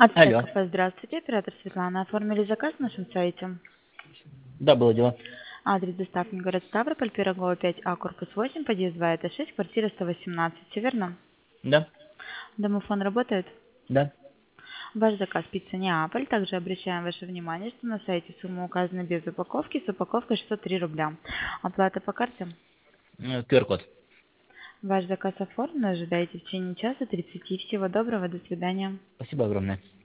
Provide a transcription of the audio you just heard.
Алло. Кафе, здравствуйте, оператор Светлана. Оформили заказ на нашем сайте. Да, было дело. Адрес доставки город Ставрополь, Пирогова 5А, корпус 8, подъезд 2, этаж 6, квартира 118. Все верно? Да, Домофон работает? да. Ваш заказ пицца Неаполь. Также обращаем ваше внимание, что на сайте сумма указана без упаковки, с упаковкой 603 рубля. Оплата по карте. QR-код. Ваш заказ оформлен, ожидайте в течение часа 30. Всего доброго, до свидания. Спасибо огромное.